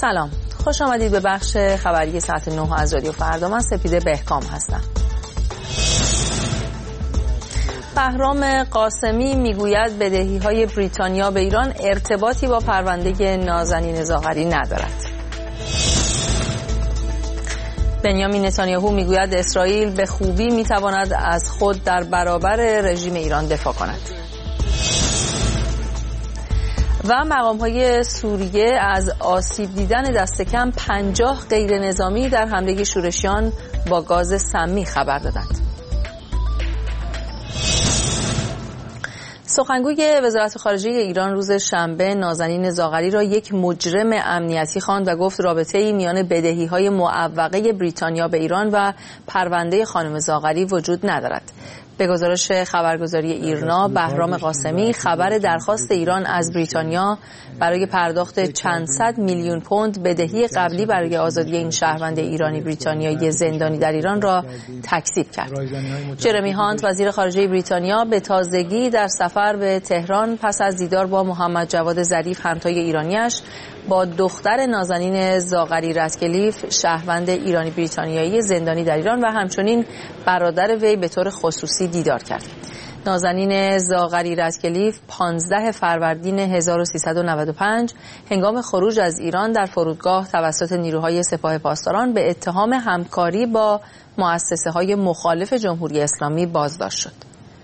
سلام، خوش آمدید به بخش خبری ساعت 9 از رادیو فردا. من سپیده بهکام هستم. بهرام قاسمی میگوید بدهی‌های بریتانیا به ایران ارتباطی با پرونده نازنین زاغری ندارد. بنیامین نتانیاهو میگوید اسرائیل به خوبی میتواند از خود در برابر رژیم ایران دفاع کند. و مقام‌های سوریه از آسیب دیدن دست کم 50 غیر نظامی در حمله شورشیان با گاز سمی خبر دادند. سخنگوی وزارت خارجه ایران روز شنبه نازنین زاغری را یک مجرم امنیتی خواند و گفت رابطه‌ای میان بدهی‌های معوقه بریتانیا به ایران و پرونده خانم زاغری وجود ندارد. به گزارش خبرگزاری ایرنا، بهرام قاسمی خبر درخواست ایران از بریتانیا برای پرداخت چند صد میلیون پوند بدهی قبلی برای آزادی این شهروند ایرانی بریتانیایی زندانی در ایران را تکذیب کرد. جرمی هانت وزیر خارجه بریتانیا به تازگی در سفر به تهران پس از دیدار با محمد جواد ظریف همتای ایرانیش با دختر نازنین زاغری رتکلیف شهروند ایرانی بریتانیایی زندانی در ایران و همچنین برادر وی به طور خصوصی دیدار کرد. نازنین زاغری رتکلیف 15 فروردین 1395 هنگام خروج از ایران در فرودگاه توسط نیروهای سپاه پاسداران به اتهام همکاری با مؤسسه‌های مخالف جمهوری اسلامی بازداشت شد.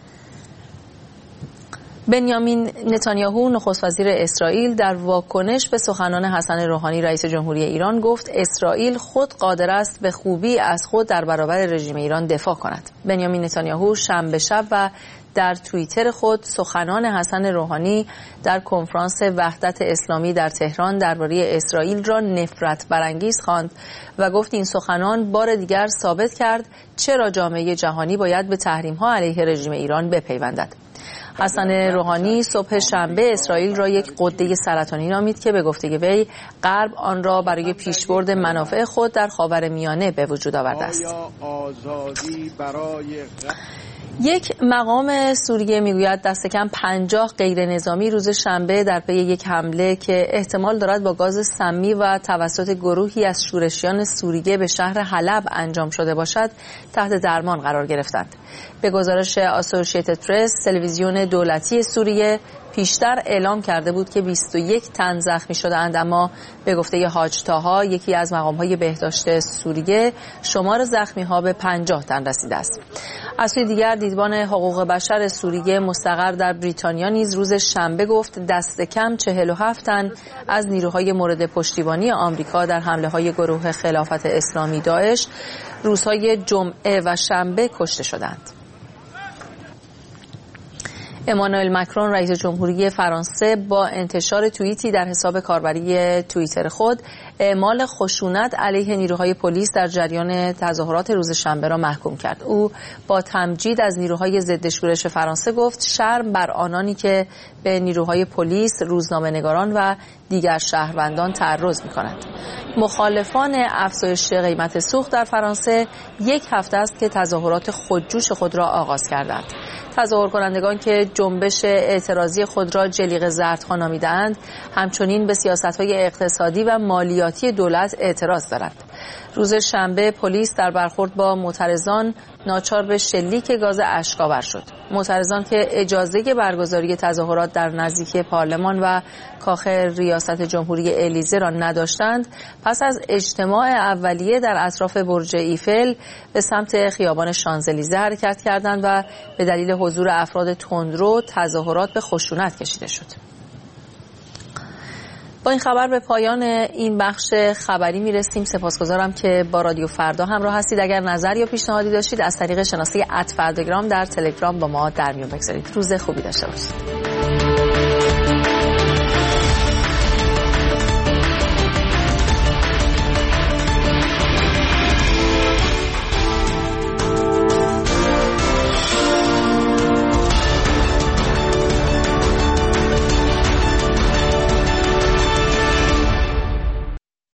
بنیامین نتانیاهو نخست وزیر اسرائیل در واکنش به سخنان حسن روحانی رئیس جمهوری ایران گفت اسرائیل خود قادر است به خوبی از خود در برابر رژیم ایران دفاع کند. بنیامین نتانیاهو شنبه شب و در توییتر خود سخنان حسن روحانی در کنفرانس وحدت اسلامی در تهران درباره اسرائیل را نفرت برانگیز خواند و گفت این سخنان بار دیگر ثابت کرد چرا جامعه جهانی باید به تحریم‌ها علیه رژیم ایران بپیوندد. حسن روحانی صبح شنبه اسرائیل را یک غده سرطانی نامید که به گفته وی غرب آن را برای پیشبرد منافع خود در خاورمیانه به وجود آورده است. یک مقام سوریه میگوید دست کم 50 غیر نظامی روز شنبه در پی یک حمله که احتمال دارد با گاز سمی و توسط گروهی از شورشیان سوریه به شهر حلب انجام شده باشد تحت درمان قرار گرفتند. به گزارش آسوشیتد پرس، تلویزیون دولتی سوریه پیشتر اعلام کرده بود که 21 تن زخمی شده‌اند، اما به گفته حاج طاها یکی از مقام‌های بهداشت سوریه شمار زخمی‌ها به 50 تن رسیده است. از سوی دیگر دیدبان حقوق بشر سوریه مستقر در بریتانیا نیز روز شنبه گفت دست کم 47 تن از نیروهای مورد پشتیبانی آمریکا در حمله‌های گروه خلافت اسلامی داعش روزهای جمعه و شنبه کشته شدند. امانوئل مکرون رئیس جمهوری فرانسه با انتشار توییتی در حساب کاربری توییتر خود اعمال خشونت علیه نیروهای پلیس در جریان تظاهرات روز شنبه را محکوم کرد. او با تمجید از نیروهای ضد شورش فرانسه گفت شرم بر آنانی که به نیروهای پلیس، روزنامه‌نگاران و دیگر شهروندان تعرض می‌کنند. مخالفان افزایش قیمت سوخت در فرانسه یک هفته است که تظاهرات خودجوش خود را آغاز کردند. تظاهر کنندگان که جنبش اعتراضی خود را جلیقه زردها نامیده‌اند همچنین به سیاست‌های اقتصادی و مالیاتی دولت اعتراض دارند. روز شنبه پلیس در برخورد با معترضان ناچار به شلیک گاز اشک‌آور شد. معترضان که اجازه برگزاری تظاهرات در نزدیکی پارلمان و کاخ ریاست جمهوری الیزه را نداشتند، پس از اجتماع اولیه در اطراف برج ایفل به سمت خیابان شانزلیزه حرکت کردند و به دلیل حضور افراد تندرو تظاهرات به خشونت کشیده شد. با این خبر به پایان این بخش خبری میرسیم. سپاسگزارم که با رادیو فردا همراه هستید. اگر نظر یا پیشنهادی داشتید از طریق شناسه @فرداگرام در تلگرام با ما در میون بگذارید. روز خوبی داشته باشید.